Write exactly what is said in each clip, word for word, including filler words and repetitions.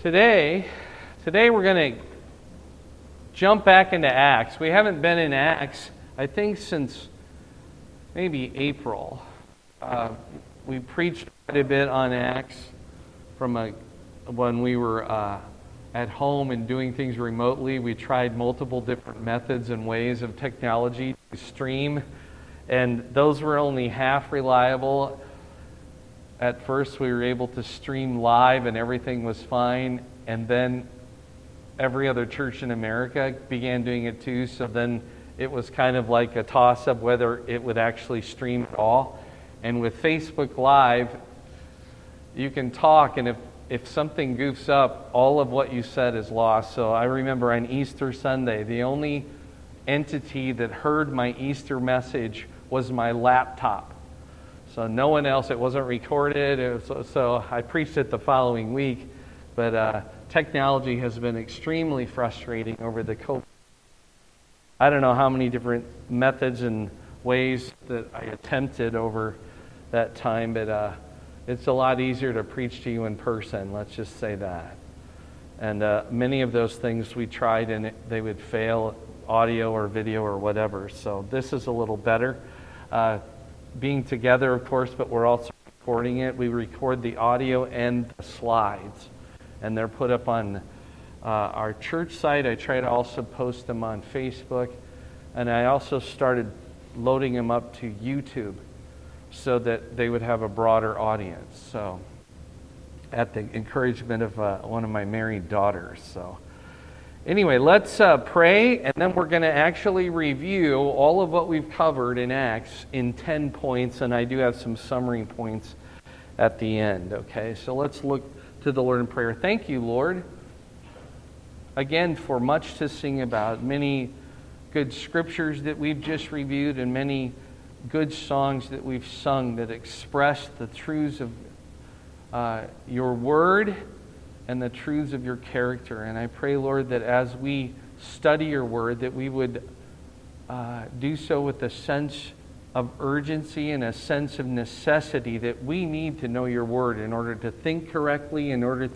Today, today we're going to jump back into Acts. We haven't been in Acts, I think, since maybe April. Uh, we preached quite a bit on Acts from a, when we were uh, at home and doing things remotely. We tried multiple different methods and ways of technology to stream, and those were only half reliable. At first, we were able to stream live and everything was fine. And then every other church in America began doing it too. So then it was kind of like a toss-up whether it would actually stream at all. And with Facebook Live, you can talk, and if, if something goofs up, all of what you said is lost. So I remember on Easter Sunday, the only entity that heard my Easter message was my laptop. So no one else, it wasn't recorded, it was, so I preached it the following week. But uh, technology has been extremely frustrating over the COVID. I don't know how many different methods and ways that I attempted over that time, but uh, it's a lot easier to preach to you in person, let's just say that. And uh, many of those things we tried and it, they would fail, audio or video or whatever. So this is a little better. Uh, being together, of course, but we're also recording it. We record the audio and the slides, and they're put up on uh, our church site. I try to also post them on Facebook, and I also started loading them up to YouTube so that they would have a broader audience. So, at the encouragement of uh, one of my married daughters. So, anyway, let's uh, pray, and then we're going to actually review all of what we've covered in Acts in ten points, and I do have some summary points at the end, okay? So let's look to the Lord in prayer. Thank you, Lord, again, for much to sing about, many good scriptures that we've just reviewed, and many good songs that we've sung that express the truths of uh, your word and the truths of your character. And I pray, Lord, that as we study your word, that we would uh, do so with a sense of urgency and a sense of necessity, that we need to know your word in order to think correctly, in order to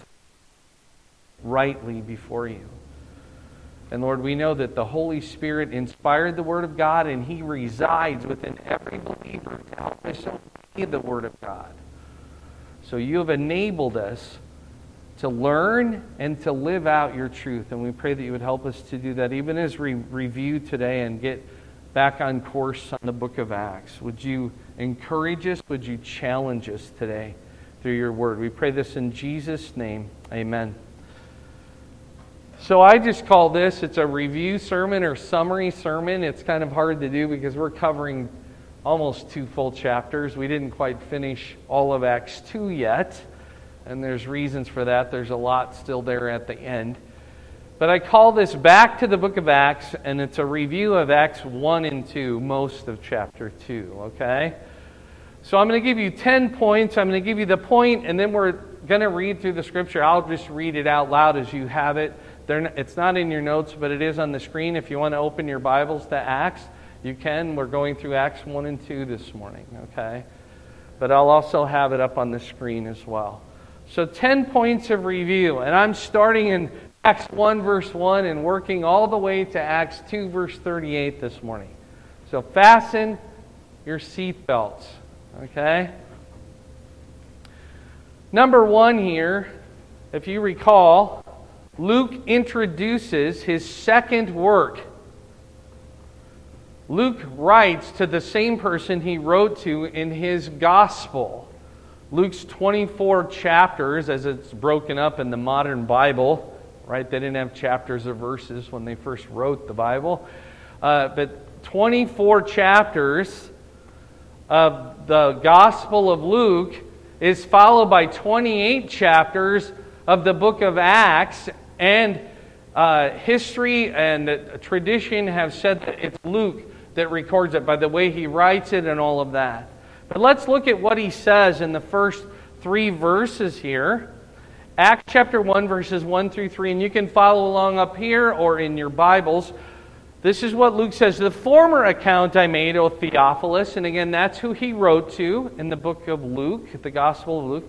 rightly before you. And Lord, we know that the Holy Spirit inspired the Word of God, and He resides within every believer to help us obey the Word of God. So you have enabled us to learn and to live out your truth. And we pray that you would help us to do that, even as we review today and get back on course on the book of Acts. Would you encourage us? Would you challenge us today through your word? We pray this in Jesus' name. Amen. So I just call this, it's a review sermon or summary sermon. It's kind of hard to do because we're covering almost two full chapters. We didn't quite finish all of Acts two yet. And there's reasons for that. There's a lot still there at the end. But I call this Back to the Book of Acts, and it's a review of Acts one and two, most of chapter two, okay? So I'm going to give you ten points. I'm going to give you the point, and then we're going to read through the scripture. I'll just read it out loud as you have it. Not, it's not in your notes, but it is on the screen. If you want to open your Bibles to Acts, you can. We're going through Acts one and two this morning, okay? But I'll also have it up on the screen as well. So ten points of review, and I'm starting in Acts one verse one and working all the way to Acts two verse thirty-eight this morning. So fasten your seatbelts, okay? Number one here, if you recall, Luke introduces his second work. Luke writes to the same person he wrote to in his gospel. Luke's twenty-four chapters, as it's broken up in the modern Bible, right? They didn't have chapters or verses when they first wrote the Bible. Uh, but twenty-four chapters of the Gospel of Luke is followed by twenty-eight chapters of the book of Acts. And uh, history and uh, tradition have said that it's Luke that records it by the way he writes it and all of that. But let's look at what he says in the first three verses here. Acts chapter one, verses one through three. And you can follow along up here or in your Bibles. This is what Luke says. The former account I made, O Theophilus, and again, that's who he wrote to in the book of Luke, the Gospel of Luke.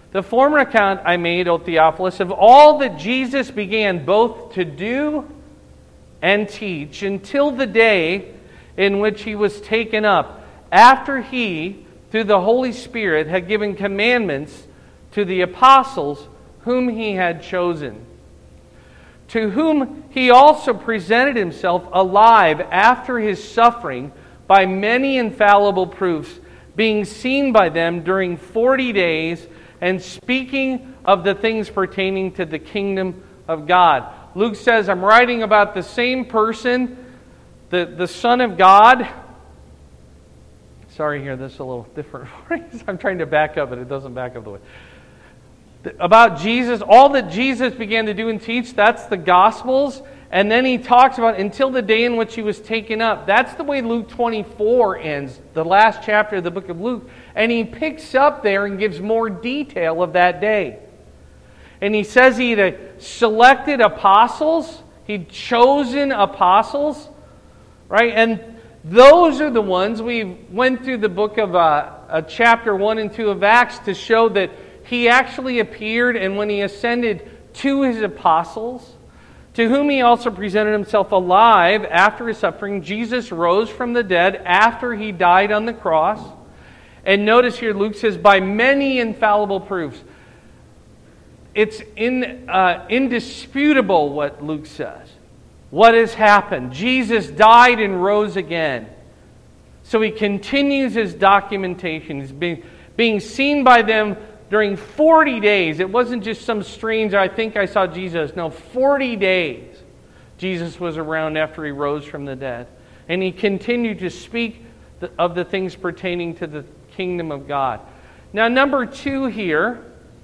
The former account I made, O Theophilus, of all that Jesus began both to do and teach until the day in which he was taken up, after he, through the Holy Spirit, had given commandments to the apostles whom he had chosen, to whom he also presented himself alive after his suffering by many infallible proofs, being seen by them during forty days, and speaking of the things pertaining to the kingdom of God. Luke says, I'm writing about the same person, the, the Son of God. Sorry here, this is a little different. I'm trying to back up, but it doesn't back up the way. About Jesus, all that Jesus began to do and teach, that's the Gospels. And then he talks about until the day in which he was taken up. That's the way Luke twenty-four ends, the last chapter of the book of Luke. And he picks up there and gives more detail of that day. And he says he had selected apostles, he'd chosen apostles, right? And those are the ones, we went through the book of uh, uh, chapter one and two of Acts to show that he actually appeared, and when he ascended, to his apostles, to whom he also presented himself alive after his suffering. Jesus rose from the dead after he died on the cross. And notice here, Luke says, by many infallible proofs. It's in, uh, indisputable what Luke says. What has happened? Jesus died and rose again. So he continues his documentation. He's being, being seen by them during forty days. It wasn't just some strange, I think I saw Jesus. No, forty days Jesus was around after he rose from the dead. And he continued to speak of the things pertaining to the kingdom of God. Now, number two here,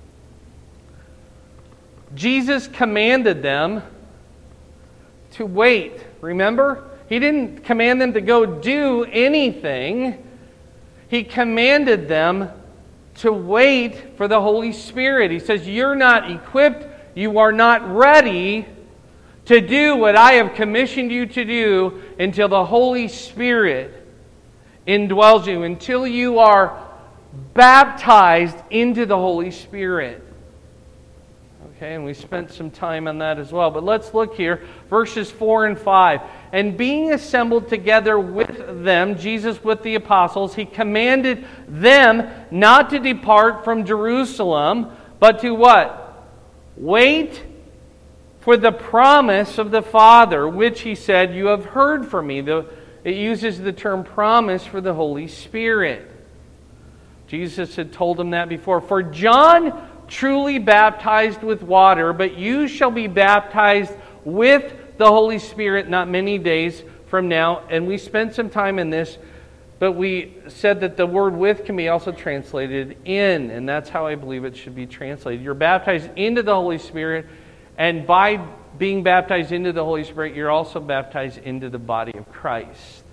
Jesus commanded them to wait. Remember? He didn't command them to go do anything. He commanded them to wait for the Holy Spirit. He says, you're not equipped, you are not ready to do what I have commissioned you to do until the Holy Spirit indwells you, until you are baptized into the Holy Spirit. Okay, and we spent some time on that as well. But let's look here, verses four and five. And being assembled together with them, Jesus with the apostles, he commanded them not to depart from Jerusalem, but to what? Wait for the promise of the Father, which he said, you have heard from me. The, it uses the term promise for the Holy Spirit. Jesus had told them that before. For John truly baptized with water, but you shall be baptized with the Holy Spirit not many days from now. And we spent some time in this, but we said that the word with can be also translated in, and that's how I believe it should be translated. You're baptized into the Holy Spirit, and by being baptized into the Holy Spirit, you're also baptized into the body of Christ.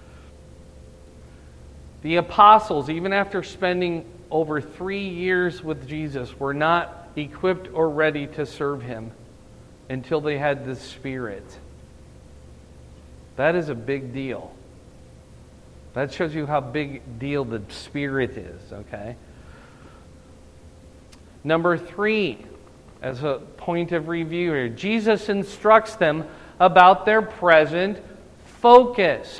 The apostles, even after spending over three years with Jesus, were not equipped or ready to serve him until they had the Spirit. That is a big deal. That shows you how big deal the Spirit is, okay? Number three, as a point of review here, Jesus instructs them about their present focus.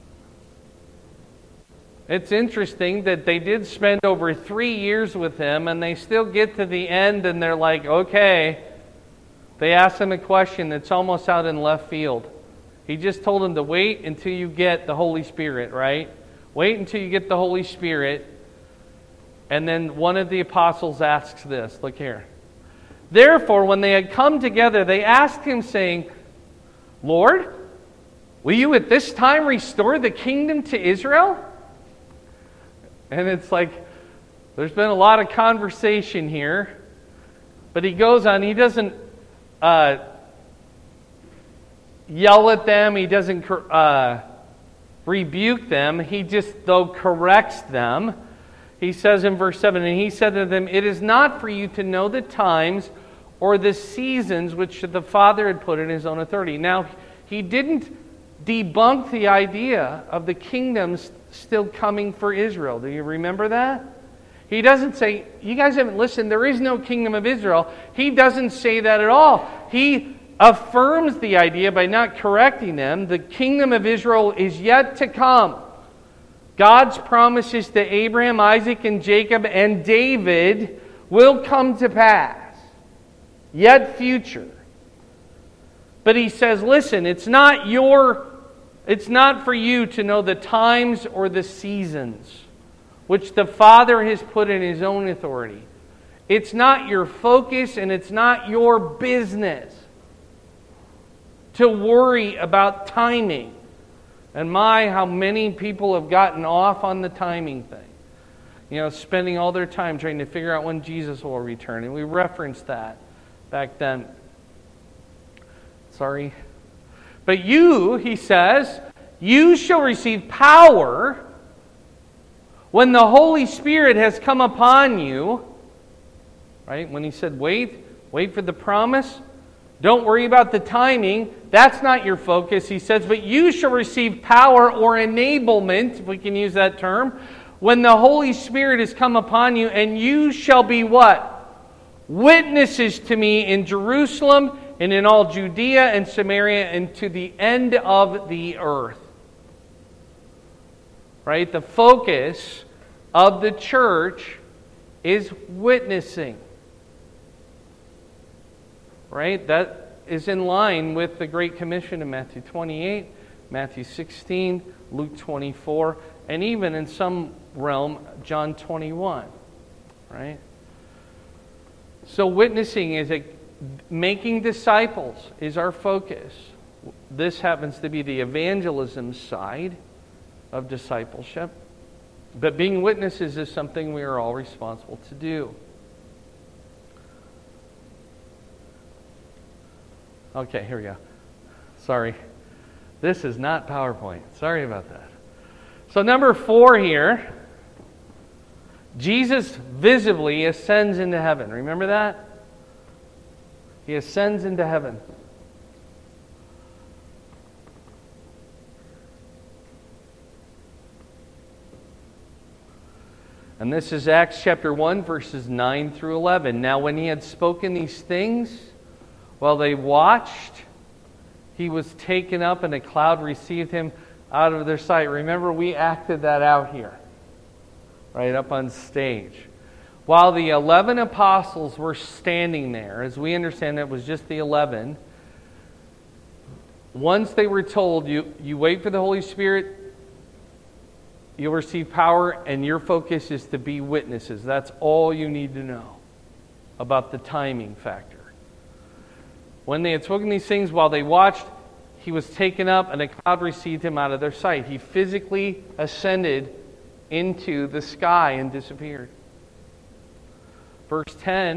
It's interesting that they did spend over three years with him, and they still get to the end and they're like, okay. They ask him a question that's almost out in left field. He just told them to wait until you get the Holy Spirit, right? Wait until you get the Holy Spirit. And then one of the apostles asks this. Look here. Therefore, when they had come together, they asked him, saying, Lord, will you at this time restore the kingdom to Israel? And it's like, there's been a lot of conversation here. But he goes on, he doesn't uh, yell at them, he doesn't uh, rebuke them, he just, though, corrects them. He says in verse seven, and he said to them, it is not for you to know the times or the seasons which the Father had put in his own authority. Now, he didn't debunk the idea of the kingdoms still coming for Israel. Do you remember that? He doesn't say, you guys haven't listened, there is no kingdom of Israel. He doesn't say that at all. He affirms the idea by not correcting them. The kingdom of Israel is yet to come. God's promises to Abraham, Isaac, and Jacob, and David will come to pass. Yet future. But he says, listen, it's not your, it's not for you to know the times or the seasons, which the Father has put in His own authority. It's not your focus and it's not your business to worry about timing. And my, how many people have gotten off on the timing thing. You know, spending all their time trying to figure out when Jesus will return. And we referenced that back then. Sorry. But you, he says, you shall receive power when the Holy Spirit has come upon you. Right? When he said, wait, wait for the promise. Don't worry about the timing. That's not your focus. He says, but you shall receive power or enablement, if we can use that term, when the Holy Spirit has come upon you, and you shall be what? Witnesses to me in Jerusalem and in all Judea and Samaria and to the end of the earth. Right? The focus of the church is witnessing. Right? That is in line with the Great Commission in Matthew twenty-eight, Matthew sixteen, Luke twenty-four, and even in some realm, John twenty-one. Right? So witnessing is a, making disciples is our focus. This happens to be the evangelism side of discipleship. But being witnesses is something we are all responsible to do. Okay, here we go. Sorry. This is not PowerPoint. Sorry about that. So number four here, Jesus visibly ascends into heaven. Remember that? He ascends into heaven. And this is Acts chapter one, verses nine through eleven. Now when he had spoken these things, while they watched, he was taken up and a cloud received him out of their sight. Remember, we acted that out here, right up on stage. While the eleven apostles were standing there, as we understand it was just the eleven, once they were told, you, you wait for the Holy Spirit, you'll receive power, and your focus is to be witnesses. That's all you need to know about the timing factor. When they had spoken these things, while they watched, he was taken up, and a cloud received him out of their sight. He physically ascended into the sky and disappeared. Verse ten,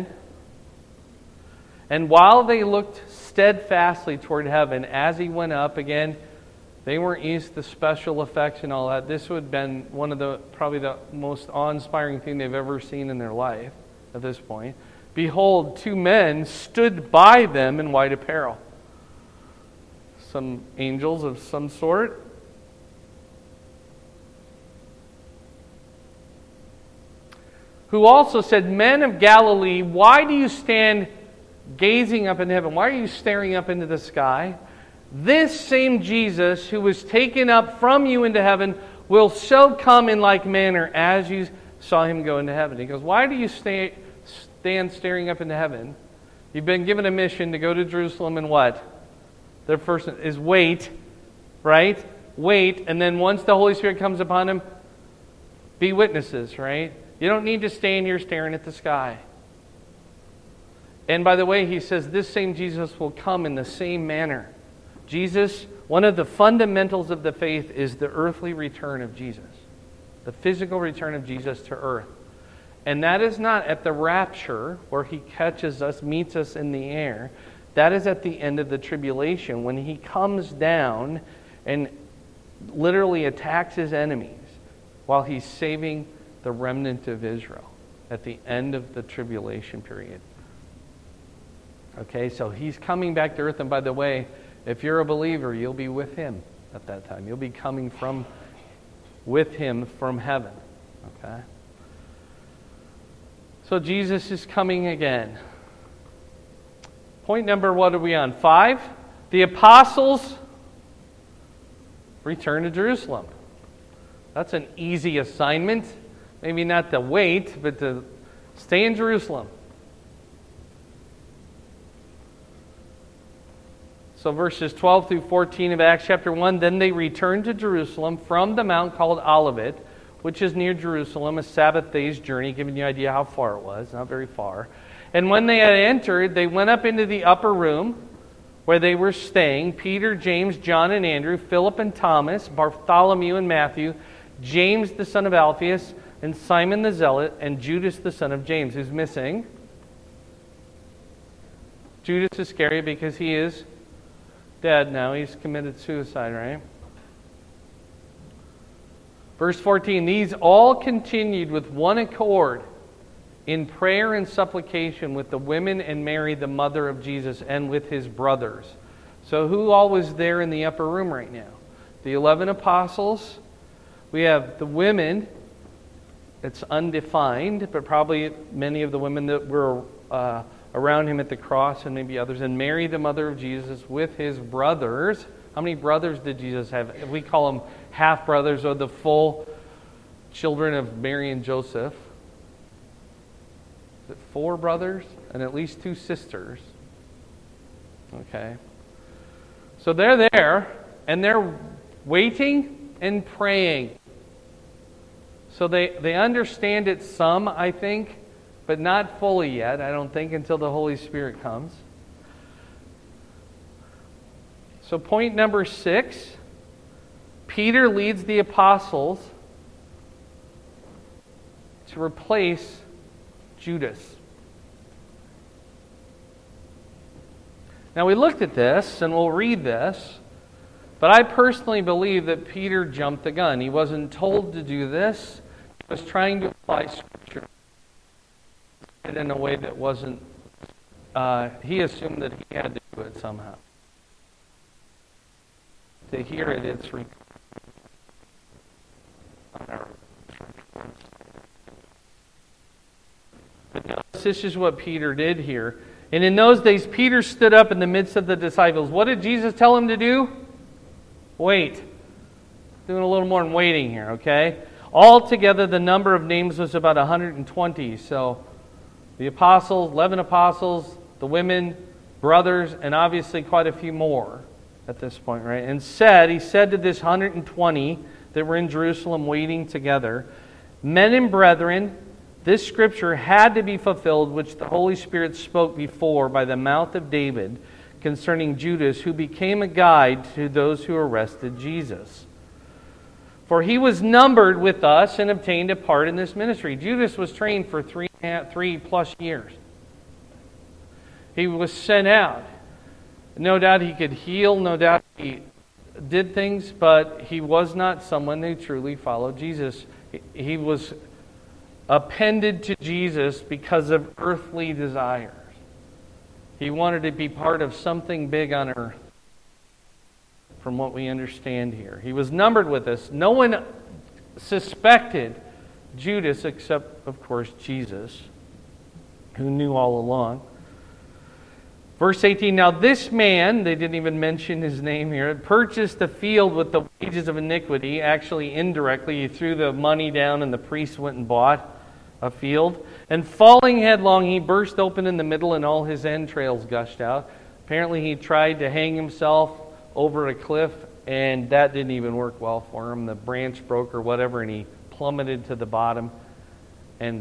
and while they looked steadfastly toward heaven as he went up, again, they weren't used to special effects and all that. This would have been one of the, probably the most awe-inspiring thing they've ever seen in their life at this point. Behold, two men stood by them in white apparel. Some angels of some sort. Who also said, Men of Galilee, why do you stand gazing up into heaven? Why are you staring up into the sky? This same Jesus who was taken up from you into heaven will so come in like manner as you saw him go into heaven. He goes, why do you stay... stand staring up into heaven? You've been given a mission to go to Jerusalem and what? The first is wait, right? Wait, and then once the Holy Spirit comes upon him, be witnesses, right? You don't need to stand here staring at the sky. And by the way, he says this same Jesus will come in the same manner. Jesus, one of the fundamentals of the faith is the earthly return of Jesus. The physical return of Jesus to earth. And that is not at the rapture where he catches us, meets us in the air. That is at the end of the tribulation when he comes down and literally attacks his enemies while he's saving the remnant of Israel at the end of the tribulation period. Okay, so he's coming back to earth. And by the way, if you're a believer, you'll be with him at that time. You'll be coming from with him from heaven. Okay? So Jesus is coming again. Point number, what are we on? Five. The apostles return to Jerusalem. That's an easy assignment. Maybe not to wait, but to stay in Jerusalem. So verses twelve through fourteen of Acts chapter one, then they returned to Jerusalem from the mount called Olivet, which is near Jerusalem, a Sabbath day's journey, giving you an idea how far it was, not very far. And when they had entered, they went up into the upper room where they were staying, Peter, James, John, and Andrew, Philip and Thomas, Bartholomew and Matthew, James the son of Alphaeus, and Simon the Zealot, and Judas the son of James, who's missing. Judas Iscariot, because he is dead now. He's committed suicide, right? Verse fourteen, these all continued with one accord in prayer and supplication with the women and Mary, the mother of Jesus, and with his brothers. So who all was there in the upper room right now? The eleven apostles. We have the women. It's undefined, but probably many of the women that were uh, around him at the cross and maybe others. And Mary, the mother of Jesus, with his brothers. How many brothers did Jesus have? We call them half-brothers, or the full children of Mary and Joseph. Is it four brothers and at least two sisters? Okay. So they're there, and they're waiting and praying. So they, they understand it some, I think, but not fully yet, I don't think, until the Holy Spirit comes. So point number six, Peter leads the apostles to replace Judas. Now we looked at this, and we'll read this, but I personally believe that Peter jumped the gun. He wasn't told to do this. He was trying to apply Scripture in a way that wasn't, uh, he assumed that he had to do it somehow. To hear it, it's recorded on our church. But now, this is what Peter did here. And in those days, Peter stood up in the midst of the disciples. What did Jesus tell him to do? Wait. Doing a little more than waiting here, okay? Altogether, the number of names was about one hundred twenty. So, the apostles, eleven apostles, the women, brothers, and obviously quite a few more at this point, right? And said, he said to this one hundred twenty that were in Jerusalem waiting together, men and brethren, this scripture had to be fulfilled, which the Holy Spirit spoke before by the mouth of David concerning Judas, who became a guide to those who arrested Jesus. For he was numbered with us and obtained a part in this ministry. Judas was trained for three, three plus years. He was sent out. No doubt he could heal, no doubt he did things, but he was not someone who truly followed Jesus. He was appended to Jesus because of earthly desires. He wanted to be part of something big on earth, from what we understand here. He was numbered with us. No one suspected Judas except, of course, Jesus, who knew all along. Verse eighteen, now this man, they didn't even mention his name here, purchased a field with the wages of iniquity. Actually, indirectly, he threw the money down and the priest went and bought a field. And falling headlong, he burst open in the middle and all his entrails gushed out. Apparently, he tried to hang himself over a cliff, and that didn't even work well for him. The branch broke or whatever, and he plummeted to the bottom and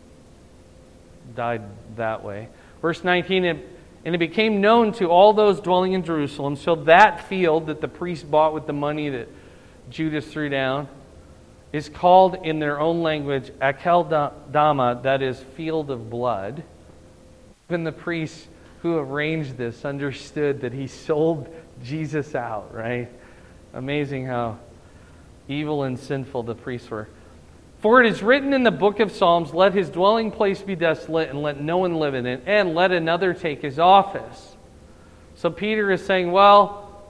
died that way. Verse nineteen, and it became known to all those dwelling in Jerusalem. So that field that the priest bought with the money that Judas threw down is called in their own language Akeldama, that is, field of blood. Even the priests who arranged this understood that he sold Jesus out, right? Amazing how evil and sinful the priests were. For it is written in the book of Psalms, let his dwelling place be desolate, and let no one live in it, and let another take his office. So Peter is saying, well,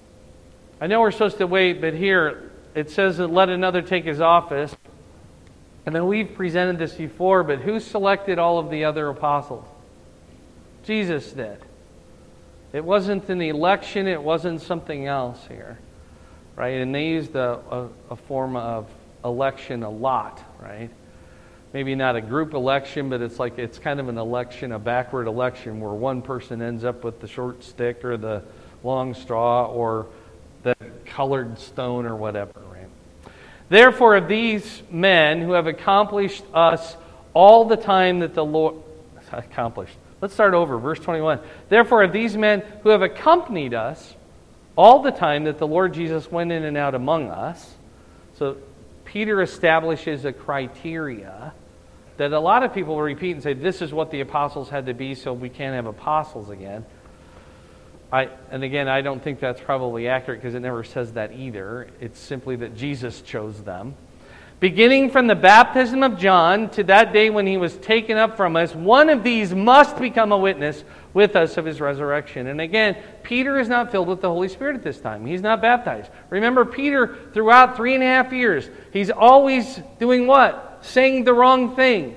I know we're supposed to wait, but here it says that let another take his office. And then we've presented this before, but who selected all of the other apostles? Jesus did. It wasn't an election, it wasn't something else here, right? And they used a, a, a form of election a lot, right? Maybe not a group election, but it's like it's kind of an election, a backward election, where one person ends up with the short stick or the long straw or the colored stone or whatever, right? Therefore, of these men who have accomplished us all the time that the Lord accomplished. Let's start over, verse twenty-one. Therefore, of these men who have accompanied us all the time that the Lord Jesus went in and out among us. So Peter establishes a criteria that a lot of people will repeat and say, this is what the apostles had to be, so we can't have apostles again. I, and again, I don't think that's probably accurate because it never says that either. It's simply that Jesus chose them. Beginning from the baptism of John to that day when he was taken up from us, one of these must become a witness with us of his resurrection. And again, Peter is not filled with the Holy Spirit at this time. He's not baptized. Remember, Peter, throughout three and a half years, he's always doing what? Saying the wrong thing.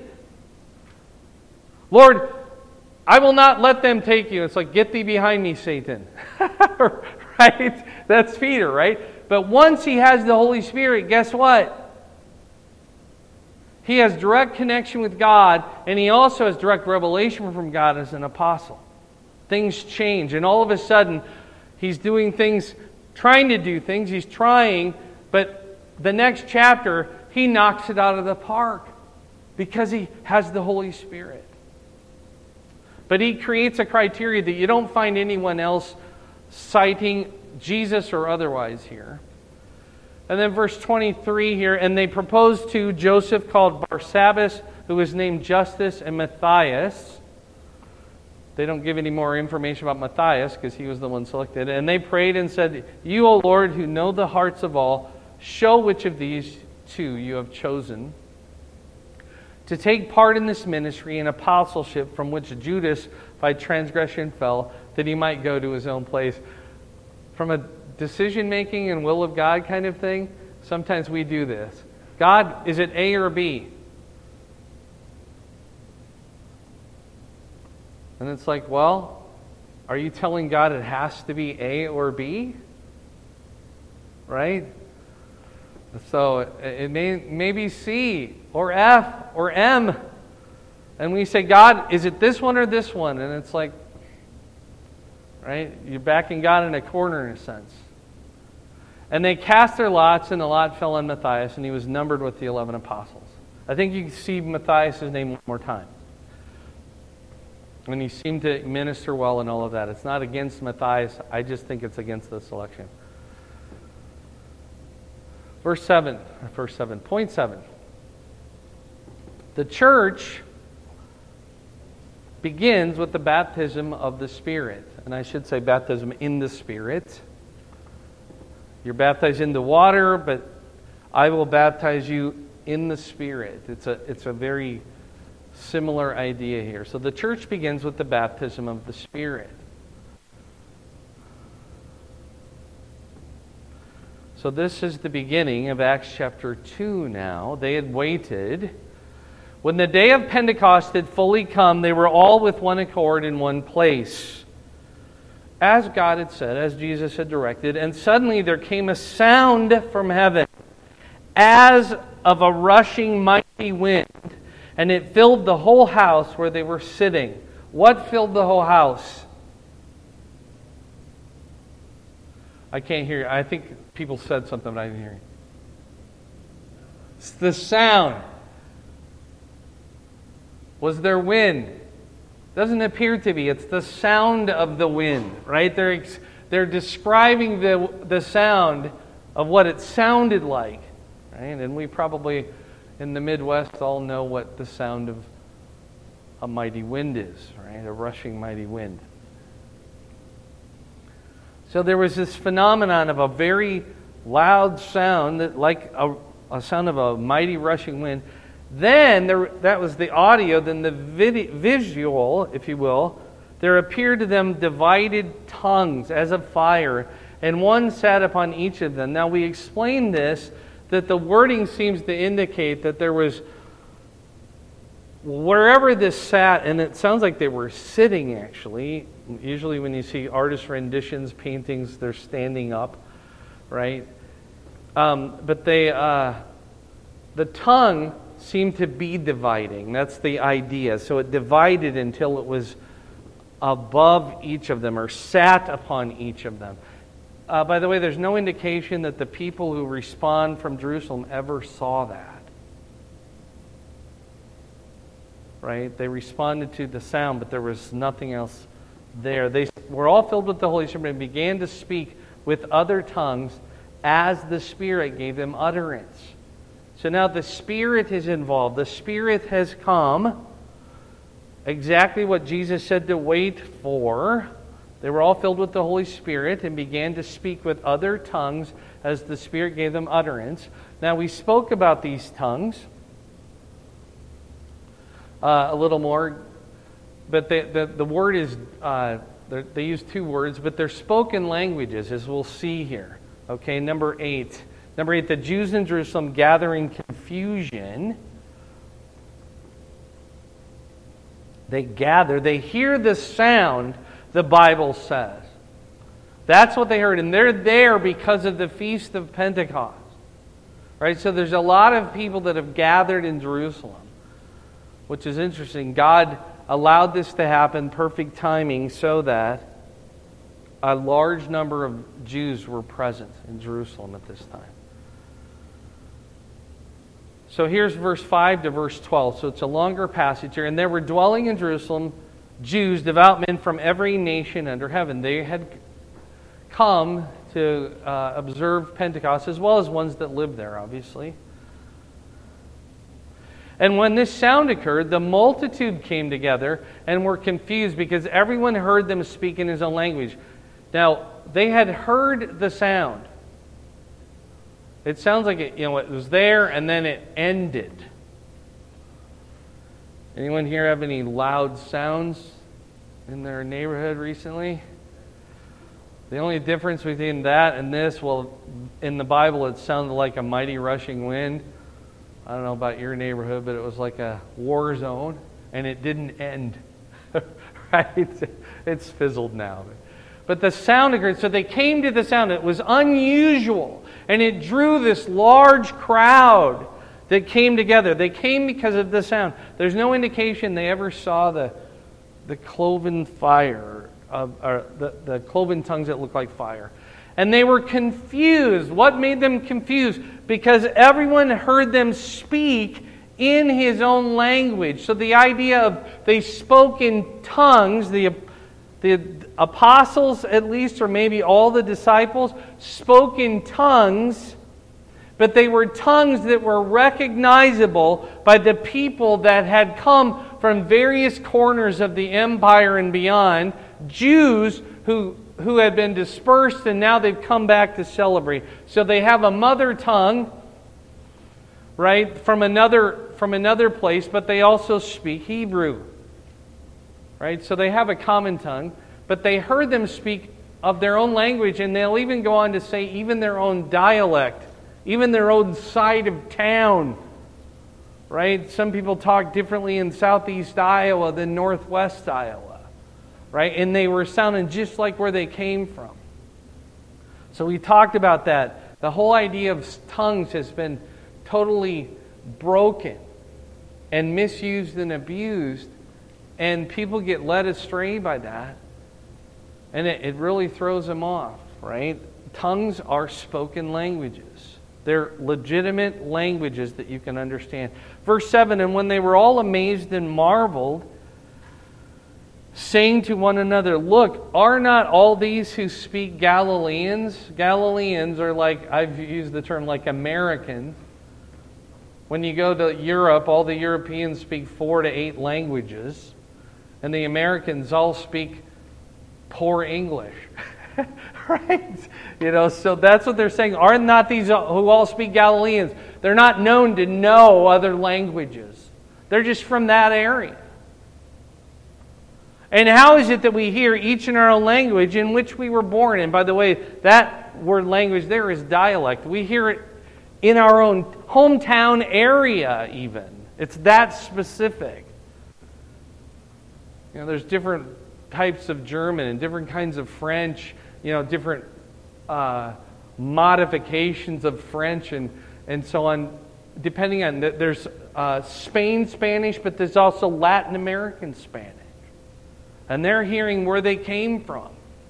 Lord, I will not let them take you. It's like, get thee behind me, Satan. Right? That's Peter, right? But once he has the Holy Spirit, guess what? He has direct connection with God, and he also has direct revelation from God as an apostle. Things change, and all of a sudden, he's doing things, trying to do things, he's trying, but the next chapter, he knocks it out of the park because he has the Holy Spirit. But he creates a criteria that you don't find anyone else citing, Jesus or otherwise here. And then verse twenty-three here, and they proposed to Joseph called Barsabbas, who was named Justus, and Matthias. They don't give any more information about Matthias because he was the one selected. And they prayed and said, you, O Lord, who know the hearts of all, show which of these two you have chosen to take part in this ministry and apostleship from which Judas by transgression fell, that he might go to his own place. From a decision-making and will of God kind of thing, sometimes we do this. God, is it A or B? And it's like, well, are you telling God it has to be A or B? Right? So it may, may be C or F or M. And we say, God, is it this one or this one? And it's like, right? You're backing God in a corner in a sense. And they cast their lots, and the lot fell on Matthias, and he was numbered with the eleven apostles. I think you can see Matthias' name one more time. And he seemed to minister well and all of that. It's not against Matthias. I just think it's against the selection. Verse seven, verse seven, point seven. The church begins with the baptism of the Spirit. And I should say baptism in the Spirit. You're baptized in the water, but I will baptize you in the Spirit. It's a, it's a very similar idea here. So the church begins with the baptism of the Spirit. So this is the beginning of Acts chapter two now. They had waited. When the day of Pentecost had fully come, they were all with one accord in one place, as God had said, as Jesus had directed. And suddenly there came a sound from heaven, as of a rushing mighty wind, and it filled the whole house where they were sitting. What filled the whole house? I can't hear you. I think people said something, but I didn't hear you. It's the sound. Was there wind? Doesn't appear to be. It's the sound of the wind, right? They're they're describing the the sound of what it sounded like, right? And we probably in the Midwest all know what the sound of a mighty wind is, right? A rushing mighty wind. So there was this phenomenon of a very loud sound, that like a, a sound of a mighty rushing wind. Then, there, that was the audio, then the vid- visual, if you will, there appeared to them divided tongues as of fire, and one sat upon each of them. Now we explained this, that the wording seems to indicate that there was, wherever this sat, and it sounds like they were sitting actually. Usually when you see artist renditions, paintings, they're standing up, right? Um, but they, uh, the tongue seemed to be dividing. That's the idea. So it divided until it was above each of them or sat upon each of them. Uh, by the way, there's no indication that the people who respond from Jerusalem ever saw that. Right? They responded to the sound, but there was nothing else there. They were all filled with the Holy Spirit and began to speak with other tongues as the Spirit gave them utterance. So now the Spirit is involved. The Spirit has come. Exactly what Jesus said to wait for. They were all filled with the Holy Spirit and began to speak with other tongues as the Spirit gave them utterance. Now we spoke about these tongues uh, a little more, but the, the, the word is, uh, they use two words, but they're spoken languages, as we'll see here. Okay, number eight. Number eight, the Jews in Jerusalem gather in confusion. They gather, they hear the sound, the Bible says. That's what they heard, and they're there because of the Feast of Pentecost. Right? So there's a lot of people that have gathered in Jerusalem, which is interesting. God allowed this to happen, perfect timing, so that a large number of Jews were present in Jerusalem at this time. So here's verse five to verse twelve. So it's a longer passage here. And there were dwelling in Jerusalem Jews, devout men from every nation under heaven. They had come to uh, observe Pentecost, as well as ones that lived there, obviously. And when this sound occurred, the multitude came together and were confused because everyone heard them speak in his own language. Now, they had heard the sound. It sounds like it, you know, it was there and then it ended. Anyone here have any loud sounds in their neighborhood recently? The only difference between that and this, well, in the Bible it sounded like a mighty rushing wind. I don't know about your neighborhood, but it was like a war zone, and it didn't end. Right? It's fizzled now. But the sound occurred, so they came to the sound. It was unusual, and it drew this large crowd that came together. They came because of the sound. There's no indication they ever saw the the cloven fire, of, or the, the cloven tongues that looked like fire. And they were confused. What made them confused? Because everyone heard them speak in his own language. So the idea of they spoke in tongues, the, the apostles at least, or maybe all the disciples, spoke in tongues, but they were tongues that were recognizable by the people that had come from various corners of the empire and beyond, Jews who who had been dispersed, and now they've come back to celebrate. So they have a mother tongue, right, from another from another place, but they also speak Hebrew. Right? So they have a common tongue, but they heard them speak of their own language, and they'll even go on to say even their own dialect, even their own side of town. Right? Some people talk differently in southeast Iowa than northwest Iowa. Right? And they were sounding just like where they came from. So we talked about that. The whole idea of tongues has been totally broken and misused and abused. And people get led astray by that. And it, it really throws them off, right? Tongues are spoken languages. They're legitimate languages that you can understand. Verse seven, and when they were all amazed and marveled, saying to one another, look, are not all these who speak Galileans? Galileans are like, I've used the term like American. When you go to Europe, all the Europeans speak four to eight languages. And the Americans all speak poor English. Right? You know, so that's what they're saying. Are not these who all speak Galileans? They're not known to know other languages. They're just from that area. And how is it that we hear each in our own language in which we were born? And by the way, that word language there is dialect. We hear it in our own hometown area even. It's that specific. You know, there's different types of German and different kinds of French, you know, different uh, modifications of French and, and so on, depending on, there's uh, Spain Spanish, but there's also Latin American Spanish. And they're hearing where they came from,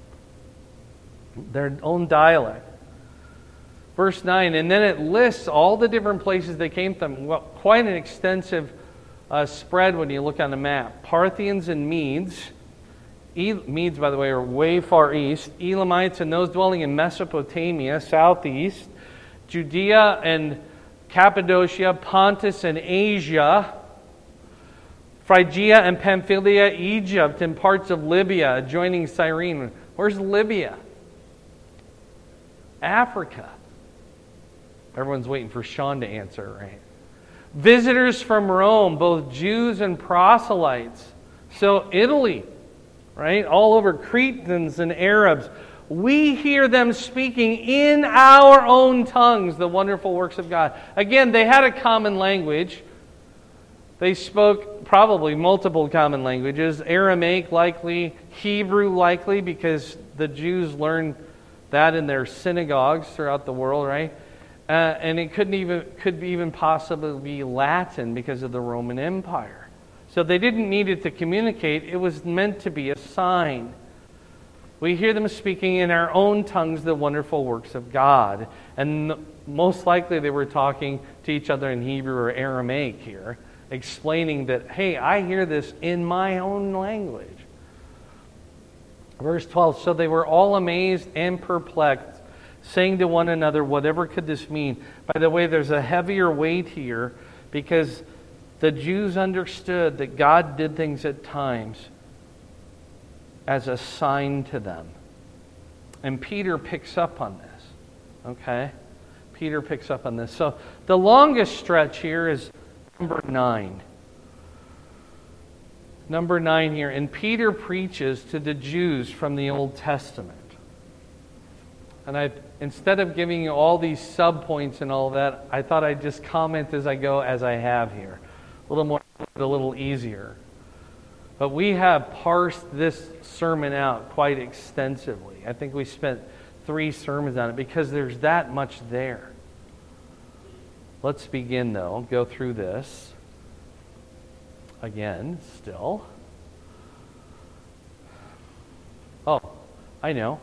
their own dialect. Verse nine, and then it lists all the different places they came from. Well, quite an extensive uh, spread when you look on the map. Parthians and Medes. E- Medes, by the way, are way far east. Elamites and those dwelling in Mesopotamia, southeast. Judea and Cappadocia, Pontus and Asia. Phrygia and Pamphylia, Egypt, and parts of Libya, adjoining Cyrene. Where's Libya? Africa. Everyone's waiting for Sean to answer, right? Visitors from Rome, both Jews and proselytes. So Italy, right? All over, Cretans and Arabs. We hear them speaking in our own tongues the wonderful works of God. Again, they had a common language. They spoke probably multiple common languages. Aramaic likely, Hebrew likely, because the Jews learned that in their synagogues throughout the world, right? Uh, and it couldn't even could even possibly be Latin because of the Roman Empire. So they didn't need it to communicate. It was meant to be a sign. We hear them speaking in our own tongues the wonderful works of God. And most likely they were talking to each other in Hebrew or Aramaic here, explaining that, hey, I hear this in my own language. Verse twelve, so they were all amazed and perplexed, saying to one another, whatever could this mean? By the way, there's a heavier weight here because the Jews understood that God did things at times as a sign to them. And Peter picks up on this. Okay? Peter picks up on this. So the longest stretch here is number nine. Number nine here. And Peter preaches to the Jews from the Old Testament. And I, instead of giving you all these subpoints and all that, I thought I'd just comment as I go, as I have here. A little more, a little easier. But we have parsed this sermon out quite extensively. I think we spent three sermons on it because there's that much there. Let's begin, though. Go through this again, still. Oh, I know.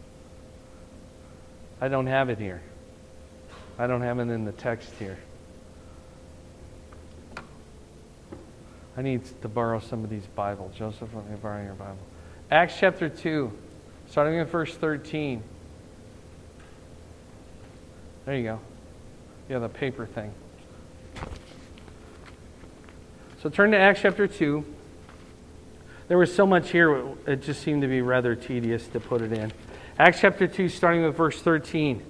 I don't have it here. I don't have it in the text here. I need to borrow somebody's Bible. Joseph, let me borrow your Bible. Acts chapter two, starting with verse thirteen. There you go. You have the paper thing. So turn to Acts chapter two. There was so much here, it just seemed to be rather tedious to put it in. Acts chapter two, starting with verse thirteen.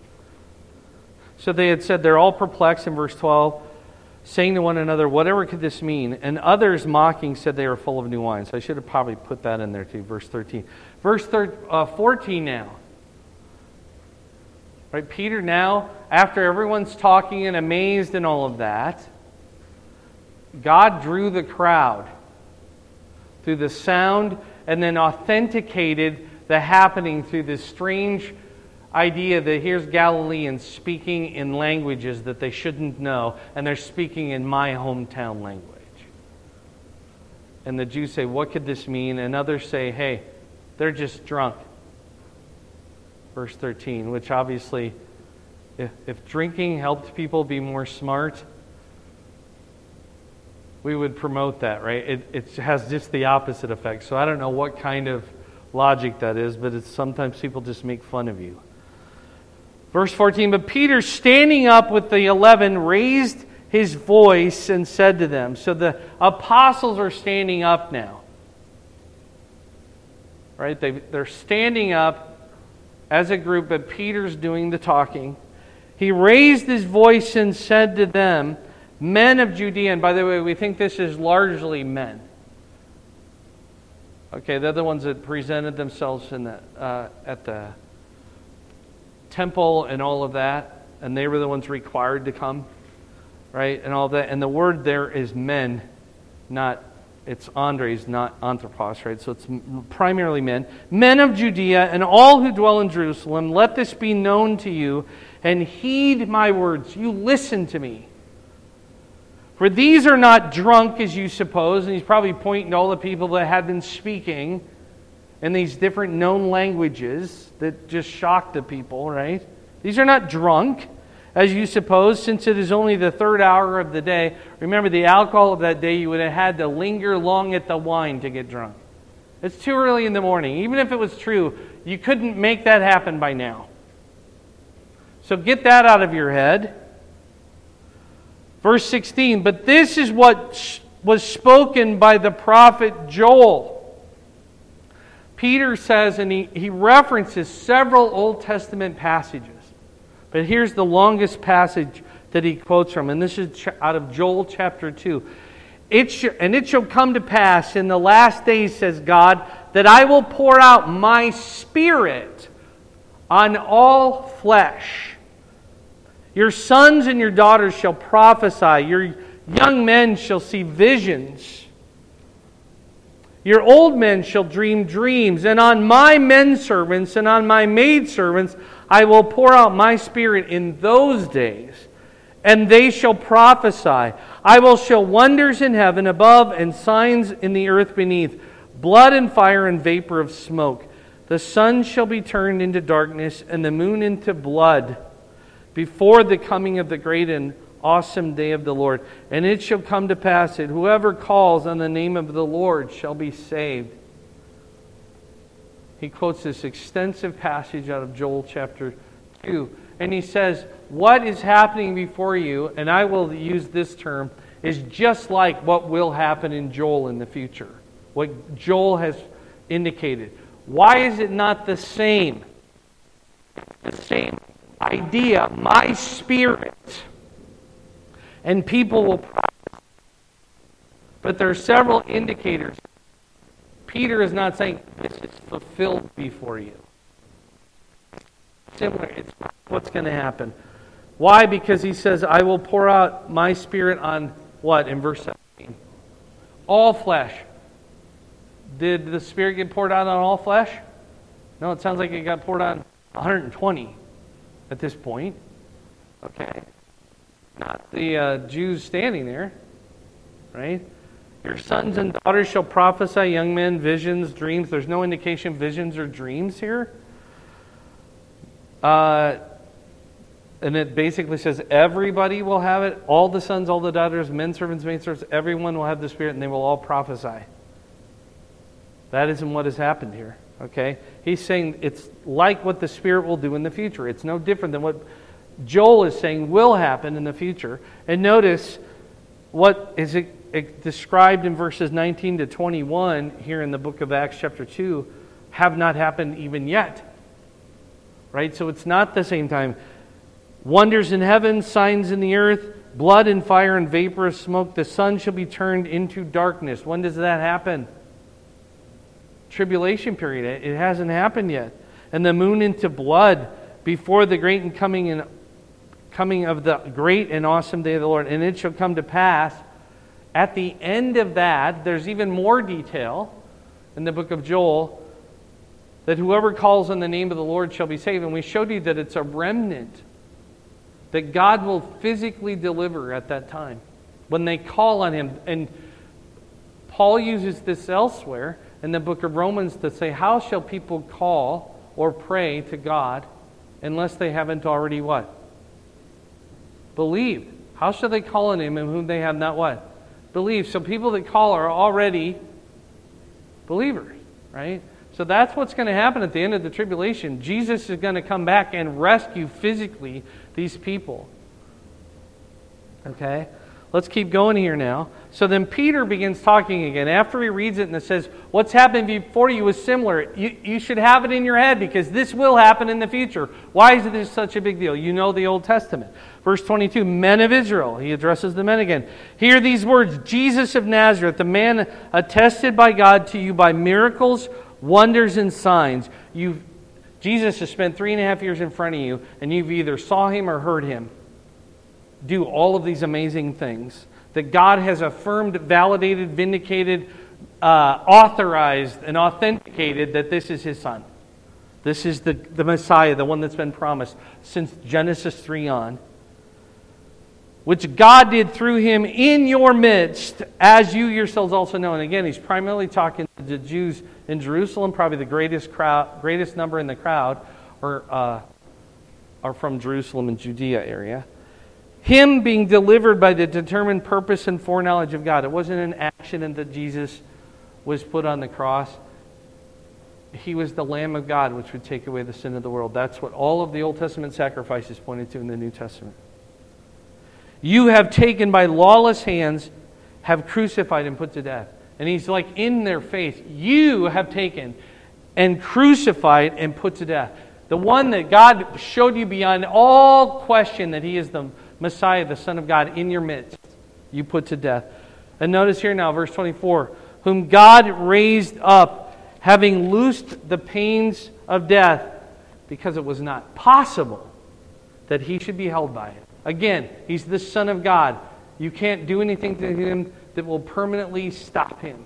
So they had said, they're all perplexed in verse twelve, saying to one another, whatever could this mean? And others mocking said they were full of new wine. So I should have probably put that in there too, verse thirteen. Verse fourteen now. Right, Peter now, after everyone's talking and amazed and all of that, God drew the crowd through the sound and then authenticated the happening through this strange idea that here's Galileans speaking in languages that they shouldn't know, and they're speaking in my hometown language. And the Jews say, what could this mean? And others say, hey, they're just drunk. Verse thirteen, which obviously, if, if drinking helped people be more smart, we would promote that, right? It, it has just the opposite effect. So I don't know what kind of logic that is, but it's sometimes people just make fun of you. Verse fourteen, but Peter, standing up with the eleven, raised his voice and said to them. So the apostles are standing up now. Right? They, they're standing up as a group, but Peter's doing the talking. He raised his voice and said to them, men of Judea, and by the way, we think this is largely men. Okay, they're the ones that presented themselves in the, uh, at the temple and all of that. and they were the ones required to come, right? And all that. And the word there is men, not, it's Andres, not anthropos, right? So it's primarily men. Men of Judea and all who dwell in Jerusalem, let this be known to you, and heed my words. You listen to me. For these are not drunk, as you suppose. And he's probably pointing to all the people that had been speaking in these different known languages that just shocked the people, right? These are not drunk, as you suppose, since it is only the third hour of the day. Remember, the alcohol of that day, you would have had to linger long at the wine to get drunk. It's too early in the morning. Even if it was true, you couldn't make that happen by now. So get that out of your head. Verse sixteen, but this is what was spoken by the prophet Joel. Peter says, and he, he references several Old Testament passages. But here's the longest passage that he quotes from, and this is out of Joel chapter two. It sh- and it shall come to pass in the last days, says God, that I will pour out my Spirit on all flesh. Your sons and your daughters shall prophesy. Your young men shall see visions. Your old men shall dream dreams. And on my men servants and on my maid servants I will pour out my Spirit in those days, and they shall prophesy. I will show wonders in heaven above and signs in the earth beneath, blood and fire and vapor of smoke. The sun shall be turned into darkness and the moon into blood before the coming of the great and awesome day of the Lord. And it shall come to pass that whoever calls on the name of the Lord shall be saved. He quotes this extensive passage out of Joel chapter two. And he says, what is happening before you, and I will use this term, is just like what will happen in Joel in the future. What Joel has indicated. Why is it not the same? The same idea, my Spirit, and people will prophesy. But there are several indicators. Peter is not saying this is fulfilled before you. Similar, it's what's going to happen. Why? Because he says, I will pour out my Spirit on what? In verse seventeen. All flesh. Did the Spirit get poured out on all flesh? No, it sounds like it got poured on one hundred twenty at this point. Okay. Not the uh, Jews standing there. Right? Your sons and daughters shall prophesy, young men, visions, dreams. There's no indication of visions or dreams here. Uh, and it basically says everybody will have it. All the sons, all the daughters, men servants, maid servants, everyone will have the Spirit and they will all prophesy. That isn't what has happened here. Okay? He's saying it's like what the Spirit will do in the future. It's no different than what Joel is saying will happen in the future. And notice what is it, it described in verses nineteen to twenty-one here in the book of Acts chapter two have not happened even yet. Right? So it's not the same time. Wonders in heaven, signs in the earth, blood and fire and vapor of smoke. The sun shall be turned into darkness. When does that happen? Tribulation period. It hasn't happened yet. And the moon into blood before the great and coming and coming of the great and awesome day of the Lord. And it shall come to pass at the end of that, there's even more detail in the book of Joel, that whoever calls on the name of the Lord shall be saved. And we showed you that it's a remnant that God will physically deliver at that time when they call on Him. And Paul uses this elsewhere in the book of Romans to say, how shall people call or pray to God unless they haven't already what? Believed. How shall they call on Him in whom they have not what? Believed. So people that call are already believers, right? So that's what's going to happen at the end of the tribulation. Jesus is going to come back and rescue physically these people. Okay? Let's keep going here now. So then Peter begins talking again. After he reads it and it says, what's happened before you is similar. You, you should have it in your head because this will happen in the future. Why is this such a big deal? You know the Old Testament. Verse twenty-two, men of Israel. He addresses the men again. Hear these words, Jesus of Nazareth, the man attested by God to you by miracles, wonders, and signs. You Jesus has spent three and a half years in front of you, and you've either saw him or heard him do all of these amazing things that God has affirmed, validated, vindicated, uh, authorized, and authenticated that this is his Son. This is the, the Messiah, the one that's been promised since Genesis three on, which God did through him in your midst, as you yourselves also know. And again, he's primarily talking to the Jews in Jerusalem, probably the greatest crowd, greatest number in the crowd, or uh, are from Jerusalem and Judea area. Him being delivered by the determined purpose and foreknowledge of God. It wasn't an accident that Jesus was put on the cross. He was the Lamb of God, which would take away the sin of the world. That's what all of the Old Testament sacrifices pointed to in the New Testament. You have taken by lawless hands, have crucified and put to death. And he's like in their face. You have taken and crucified and put to death. The one that God showed you beyond all question that he is the Messiah, the Son of God, in your midst, you put to death. And notice here now, verse twenty-four, whom God raised up, having loosed the pains of death, because it was not possible that he should be held by it. Again, he's the Son of God. You can't do anything to him that will permanently stop him.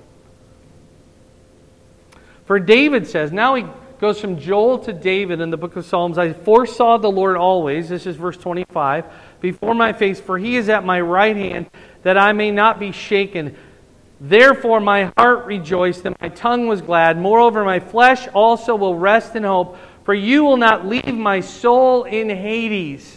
For David says, now he goes from Joel to David in the book of Psalms. I foresaw the Lord always, this is verse twenty-five, before my face, for he is at my right hand, that I may not be shaken. Therefore my heart rejoiced, and my tongue was glad. Moreover, my flesh also will rest in hope, for you will not leave my soul in Hades,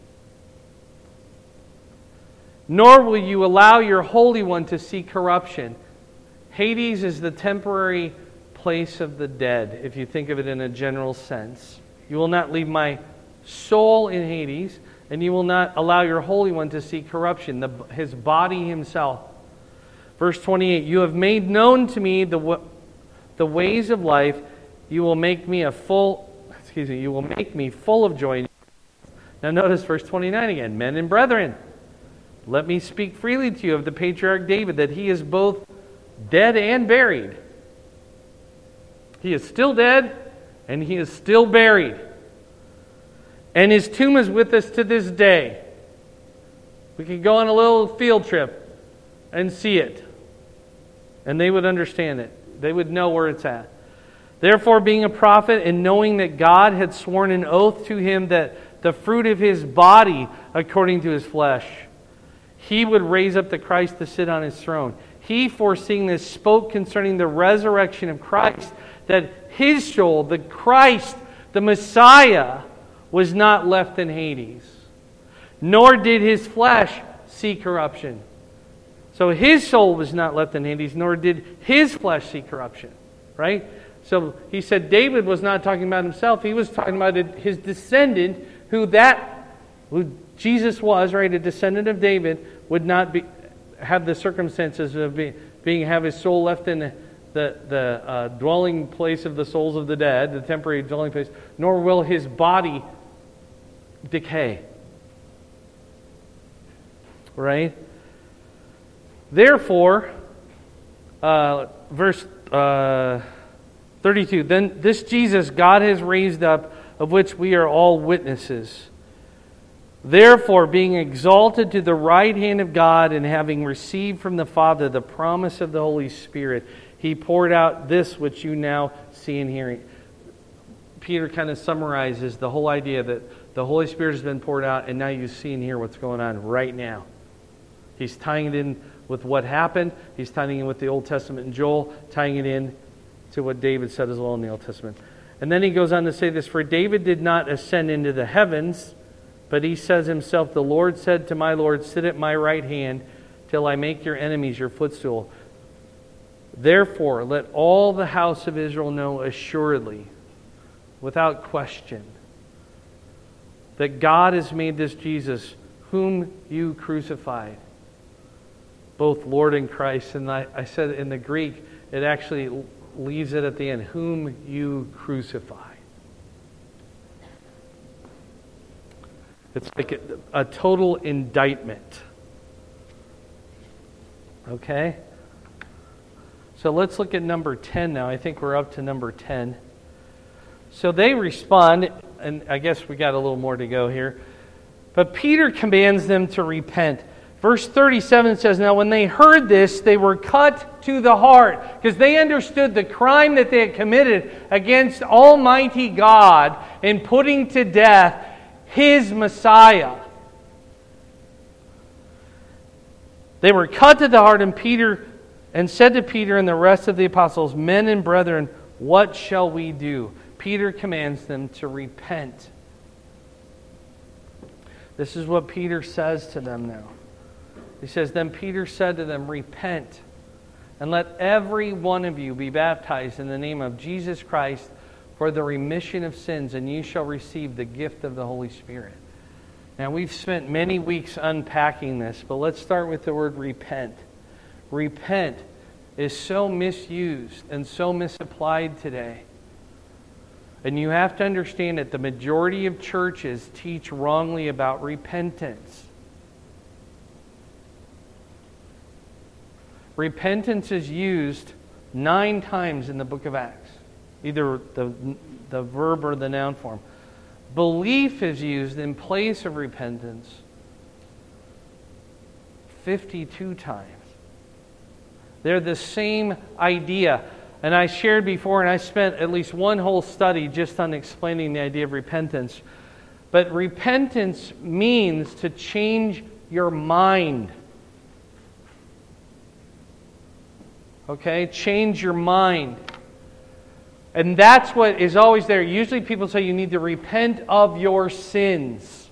nor will you allow your Holy One to see corruption. Hades is the temporary place of the dead, if you think of it in a general sense. You will not leave my soul in Hades, and you will not allow your Holy One to see corruption, the, his body himself. Verse twenty-eight, you have made known to me the, the ways of life. You will make me a full, excuse me, you will make me full of joy. Now notice verse twenty-nine again. Men and brethren, let me speak freely to you of the patriarch David, that he is both dead and buried. He is still dead, and he is still buried. And his tomb is with us to this day. We could go on a little field trip and see it. And they would understand it. They would know where it's at. Therefore, being a prophet and knowing that God had sworn an oath to him that the fruit of his body, according to his flesh, he would raise up the Christ to sit on his throne. He, foreseeing this, spoke concerning the resurrection of Christ, that his soul, the Christ, the Messiah, was not left in Hades, nor did his flesh see corruption. So his soul was not left in Hades, nor did his flesh see corruption. Right? So he said David was not talking about himself. He was talking about his descendant, who that, who Jesus was, right, a descendant of David, would not be have the circumstances of being, being have his soul left in the the, the uh, dwelling place of the souls of the dead, the temporary dwelling place, nor will his body decay. Right? Therefore, uh, verse uh, thirty-two, then this Jesus God has raised up, of which we are all witnesses. Therefore, being exalted to the right hand of God, and having received from the Father the promise of the Holy Spirit, he poured out this which you now see and hear. Peter kind of summarizes the whole idea that the Holy Spirit has been poured out, and now you see and hear what's going on right now. He's tying it in with what happened. He's tying it in with the Old Testament and Joel, tying it in to what David said as well in the Old Testament. And then he goes on to say this, for David did not ascend into the heavens, but he says himself, the Lord said to my Lord, sit at my right hand till I make your enemies your footstool. Therefore, let all the house of Israel know assuredly, without question, that God has made this Jesus, whom you crucified, both Lord and Christ. And I, I said in the Greek, it actually leaves it at the end, whom you crucify. It's like a, a total indictment. Okay? So let's look at number ten now. I think we're up to number ten. So they respond, and I guess we got a little more to go here. But Peter commands them to repent. Verse thirty-seven says, now when they heard this, they were cut to the heart, because they understood the crime that they had committed against Almighty God in putting to death His Messiah. They were cut to the heart, and Peter and said to Peter and the rest of the apostles, men and brethren, what shall we do? Peter commands them to repent. This is what Peter says to them now. He says, then Peter said to them, repent, and let every one of you be baptized in the name of Jesus Christ for the remission of sins, and you shall receive the gift of the Holy Spirit. Now, we've spent many weeks unpacking this, but let's start with the word repent. Repent is so misused and so misapplied today. And you have to understand that the majority of churches teach wrongly about repentance. Repentance is used nine times in the book of Acts, either the, the verb or the noun form. Belief is used in place of repentance fifty-two times. They're the same idea. And I shared before, and I spent at least one whole study just on explaining the idea of repentance. But repentance means to change your mind. Okay? Change your mind. And that's what is always there. Usually people say you need to repent of your sins.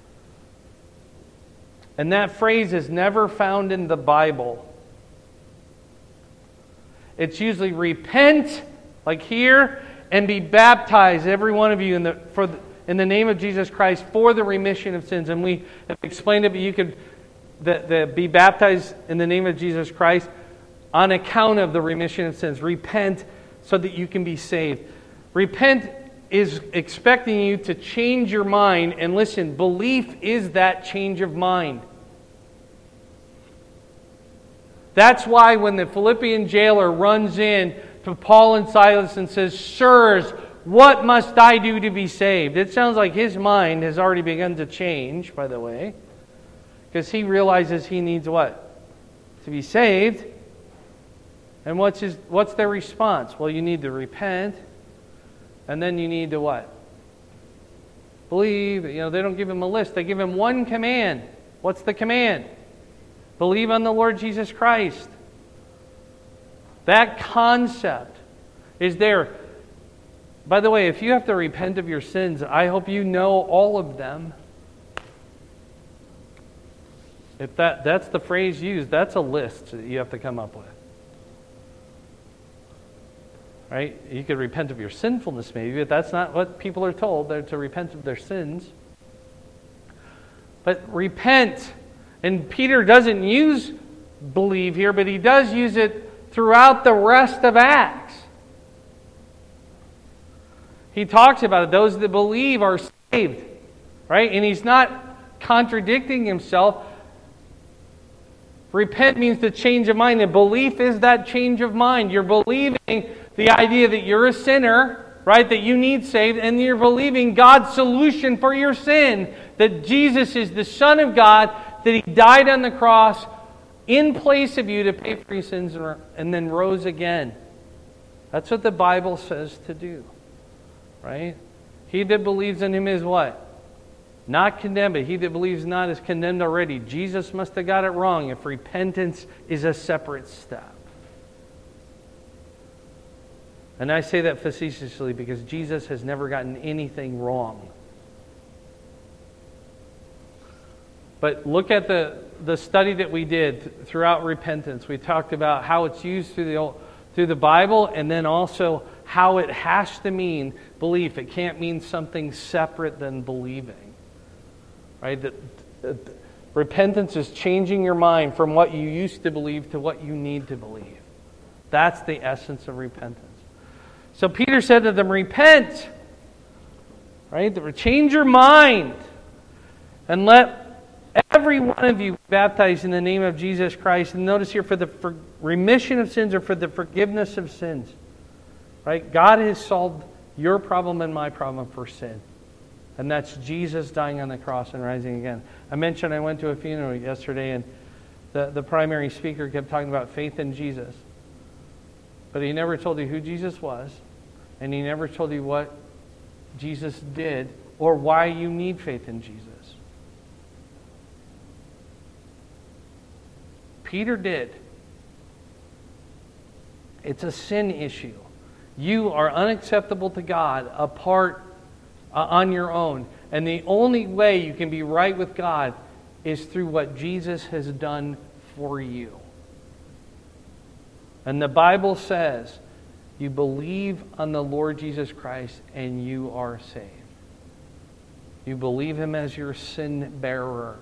And that phrase is never found in the Bible. It's usually repent, like here, and be baptized, every one of you, in the for the, in the name of Jesus Christ for the remission of sins. And we have explained it, but you could the, the, be baptized in the name of Jesus Christ on account of the remission of sins. Repent so that you can be saved. Repent is expecting you to change your mind. And listen, belief is that change of mind. That's why when the Philippian jailer runs in to Paul and Silas and says, sirs, what must I do to be saved? It sounds like his mind has already begun to change, by the way. Because he realizes he needs what? To be saved. And what's his? What's their response? Well, you need to repent. And then you need to what? Believe. You know, they don't give him a list. They give him one command. What's the command? Believe on the Lord Jesus Christ. That concept is there. By the way, if you have to repent of your sins, I hope you know all of them. If that, that's the phrase used, that's a list that you have to come up with. Right? You could repent of your sinfulness maybe, but that's not what people are told. They're to repent of their sins. But repent. And Peter doesn't use believe here, but he does use it throughout the rest of Acts. He talks about it. Those that believe are saved. Right? And he's not contradicting himself. Repent means to change of mind. And belief is that change of mind. You're believing the idea that you're a sinner, right? That you need saved. And you're believing God's solution for your sin. That Jesus is the Son of God. That He died on the cross in place of you to pay for your sins and then rose again. That's what the Bible says to do. Right? He that believes in Him is what? Not condemned, but he that believes not is condemned already. Jesus must have got it wrong if repentance is a separate step. And I say that facetiously because Jesus has never gotten anything wrong. But look at the, the study that we did throughout repentance. We talked about how it's used through the old, through the Bible, and then also how it has to mean belief. It can't mean something separate than believing. Right? That, that repentance is changing your mind from what you used to believe to what you need to believe. That's the essence of repentance. So Peter said to them, repent. Right? Change your mind. And let every one of you be baptized in the name of Jesus Christ. And notice here, for the for remission of sins or for the forgiveness of sins. Right? God has solved Your problem and my problem for sin. And that's Jesus dying on the cross and rising again. I mentioned I went to a funeral yesterday, and the, the primary speaker kept talking about faith in Jesus. But he never told you who Jesus was, and he never told you what Jesus did or why you need faith in Jesus. Peter did. It's a sin issue. You are unacceptable to God apart uh, on your own. And the only way you can be right with God is through what Jesus has done for you. And the Bible says, you believe on the Lord Jesus Christ and you are saved. You believe Him as your sin bearer.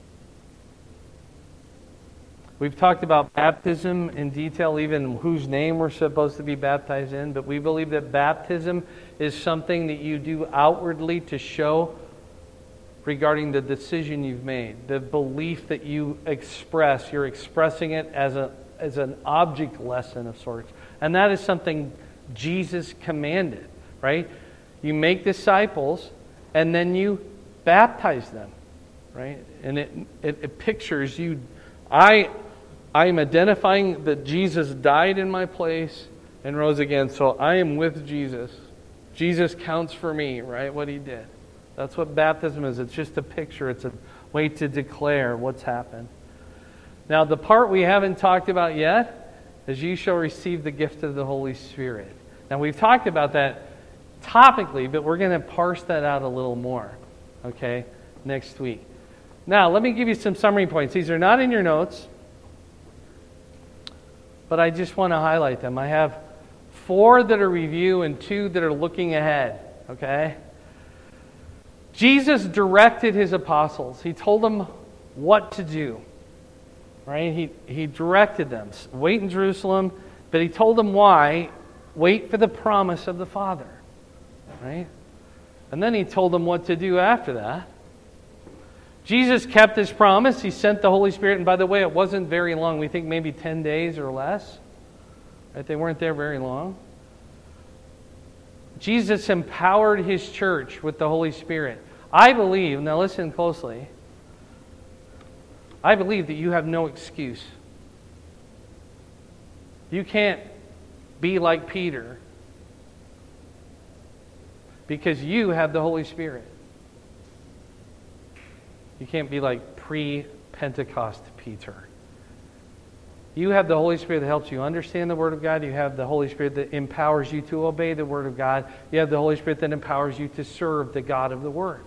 We've talked about baptism in detail, even whose name we're supposed to be baptized in, but we believe that baptism is something that you do outwardly to show regarding the decision you've made, the belief that you express. You're expressing it as a as an object lesson of sorts. And that is something Jesus commanded, right? You make disciples and then you baptize them, right? And it it, it pictures you. I I am identifying that Jesus died in my place and rose again, so I am with Jesus. Jesus counts for me, right? What He did. That's what baptism is. It's just a picture. It's a way to declare what's happened. Now, the part we haven't talked about yet is you shall receive the gift of the Holy Spirit. Now, we've talked about that topically, but we're going to parse that out a little more, okay, next week. Now, let me give you some summary points. These are not in your notes, but I just want to highlight them. I have four that are review and two that are looking ahead, okay? Jesus directed His apostles. He told them what to do, right? He, he directed them. Wait in Jerusalem, but He told them why. Wait for the promise of the Father, right? And then He told them what to do after that. Jesus kept His promise. He sent the Holy Spirit. And by the way, it wasn't very long. We think maybe ten days or less. Right? They weren't there very long. Jesus empowered His church with the Holy Spirit. I believe, now listen closely, I believe that you have no excuse. You can't be like Peter because you have the Holy Spirit. You can't be like pre-Pentecost Peter. You have the Holy Spirit that helps you understand the Word of God. You have the Holy Spirit that empowers you to obey the Word of God. You have the Holy Spirit that empowers you to serve the God of the Word.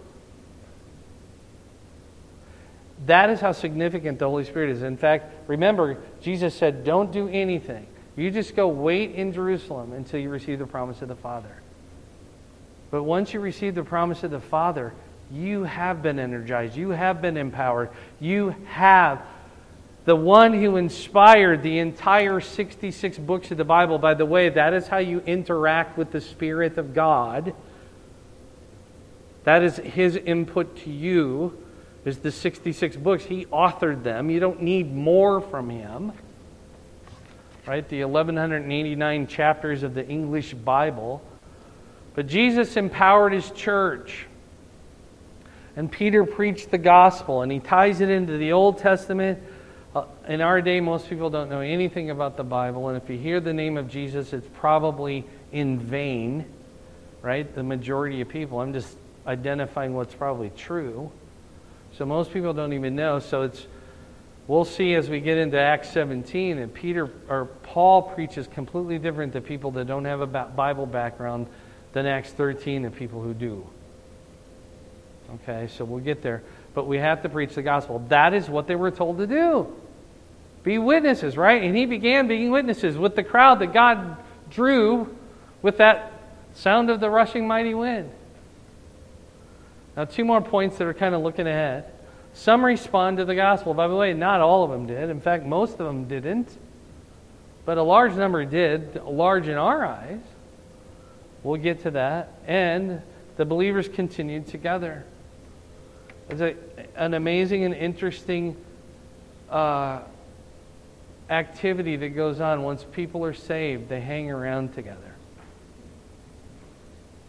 That is how significant the Holy Spirit is. In fact, remember, Jesus said, don't do anything. You just go wait in Jerusalem until you receive the promise of the Father. But once you receive the promise of the Father, you have been energized. You have been empowered. You have the one who inspired the entire sixty-six books of the Bible. By the way, that is how you interact with the Spirit of God. That is His input to you, is the sixty-six books. He authored them. You don't need more from Him. Right? The eleven eighty-nine chapters of the English Bible. But Jesus empowered His church. And Peter preached the gospel, and he ties it into the Old Testament. Uh, in our day, most people don't know anything about the Bible, and if you hear the name of Jesus, it's probably in vain, right? The majority of people. I'm just identifying what's probably true. So most people don't even know. So it's we'll see as we get into Acts seventeen, and Peter or Paul preaches completely different to people that don't have a Bible background than Acts thirteen and people who do. Okay, so we'll get there. But we have to preach the gospel. That is what they were told to do. Be witnesses, right? And he began being witnesses with the crowd that God drew with that sound of the rushing mighty wind. Now, two more points that are kind of looking ahead. Some respond to the gospel. By the way, not all of them did. In fact, most of them didn't. But a large number did, large in our eyes. We'll get to that. And the believers continued together. It's a, an amazing and interesting uh, activity that goes on. Once people are saved, they hang around together.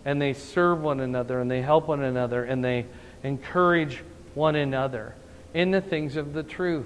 and they serve one another, and they help one another, and they encourage one another in the things of the truth.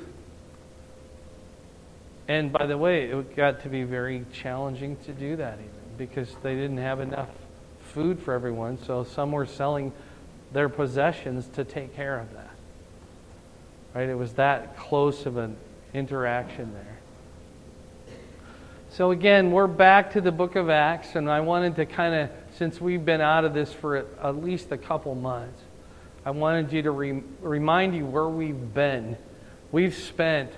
And by the way, it got to be very challenging to do that even, because they didn't have enough food for everyone, so some were selling their possessions to take care of that. Right? It was that close of an interaction there. So again, we're back to the book of Acts, and I wanted to kind of, since we've been out of this for at least a couple months, I wanted you to re- remind you where we've been. We've spent,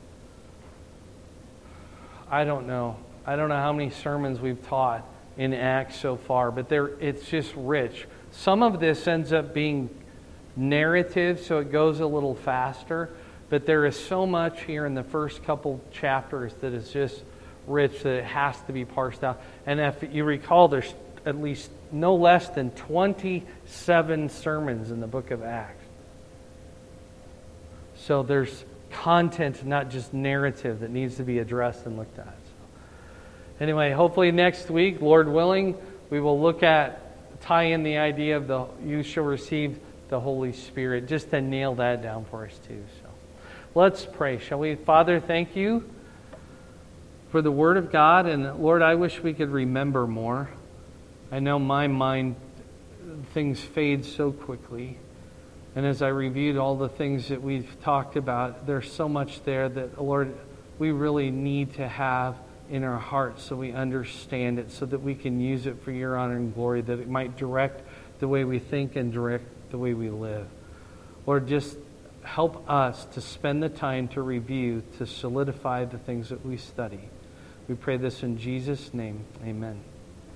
I don't know, I don't know how many sermons we've taught in Acts so far, but there it's just rich. Some of this ends up being narrative, so it goes a little faster, but there is so much here in the first couple chapters that is just rich that it has to be parsed out. And if you recall, there's at least no less than twenty-seven sermons in the book of Acts. So there's content, not just narrative, that needs to be addressed and looked at. So anyway, hopefully next week, Lord willing, we will look at, tie in the idea of the you shall receive the Holy Spirit, just to nail that down for us too. So let's pray, shall we? Father, thank you for the Word of God, and Lord, I wish we could remember more. I know my mind, things fade so quickly. And as I reviewed all the things that we've talked about, there's so much there that, Lord, we really need to have in our hearts so we understand it, so that we can use it for your honor and glory, that it might direct the way we think and direct the way we live. Lord, just help us to spend the time to review, to solidify the things that we study. We pray this in Jesus' name. Amen.